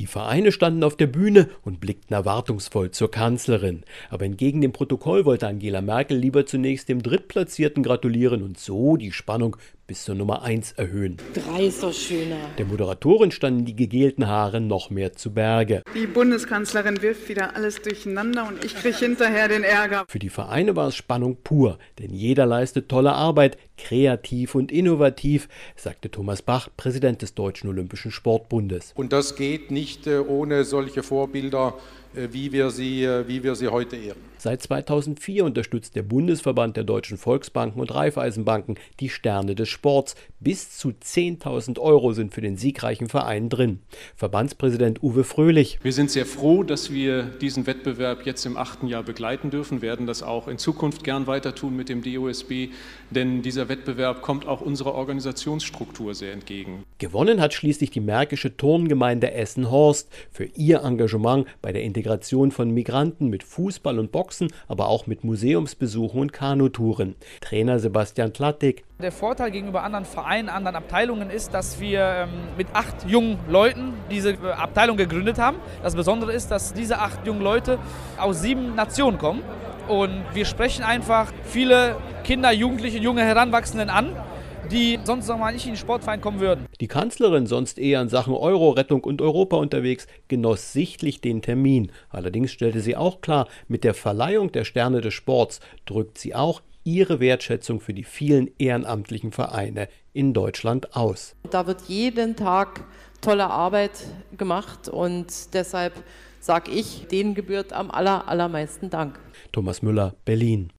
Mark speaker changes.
Speaker 1: Die Vereine standen auf der Bühne und blickten erwartungsvoll zur Kanzlerin. Aber entgegen dem Protokoll wollte Angela Merkel lieber zunächst dem Drittplatzierten gratulieren und so die Spannung bis zur Nummer 1 erhöhen.
Speaker 2: 3 ist doch schöner.
Speaker 1: Der Moderatorin standen die gegelten Haare noch mehr zu Berge.
Speaker 3: Die Bundeskanzlerin wirft wieder alles durcheinander und ich kriege hinterher den Ärger.
Speaker 1: Für die Vereine war es Spannung pur, denn jeder leistet tolle Arbeit, kreativ und innovativ, sagte Thomas Bach, Präsident des Deutschen Olympischen Sportbundes.
Speaker 4: Und das geht nicht ohne solche Vorbilder, wie wir sie heute ehren.
Speaker 1: Seit 2004 unterstützt der Bundesverband der deutschen Volksbanken und Raiffeisenbanken die Sterne des Sports. Bis zu 10.000 € sind für den siegreichen Verein drin. Verbandspräsident Uwe Fröhlich.
Speaker 5: Wir sind sehr froh, dass wir diesen Wettbewerb jetzt im 8. Jahr begleiten dürfen, werden das auch in Zukunft gern weiter tun mit dem DOSB, denn dieser Wettbewerb kommt auch unserer Organisationsstruktur sehr entgegen.
Speaker 1: Gewonnen hat schließlich die märkische Turngemeinde Essen-Horst für ihr Engagement bei der Integration von Migranten mit Fußball und Boxen, aber auch mit Museumsbesuchen und Kanutouren. Trainer Sebastian Tlattig.
Speaker 6: Der Vorteil gegenüber anderen Vereinen, anderen Abteilungen ist, dass wir mit 8 jungen Leuten diese Abteilung gegründet haben. Das Besondere ist, dass diese 8 jungen Leute aus 7 Nationen kommen. Und wir sprechen einfach viele Kinder, Jugendliche, junge Heranwachsenden an, die sonst noch mal nicht in den Sportverein kommen würden.
Speaker 1: Die Kanzlerin, sonst eher in Sachen Euro-Rettung und Europa unterwegs, genoss sichtlich den Termin. Allerdings stellte sie auch klar, mit der Verleihung der Sterne des Sports drückt sie auch ihre Wertschätzung für die vielen ehrenamtlichen Vereine in Deutschland aus.
Speaker 2: Da wird jeden Tag tolle Arbeit gemacht und deshalb sage ich, denen gebührt am allermeisten Dank.
Speaker 1: Thomas Müller, Berlin.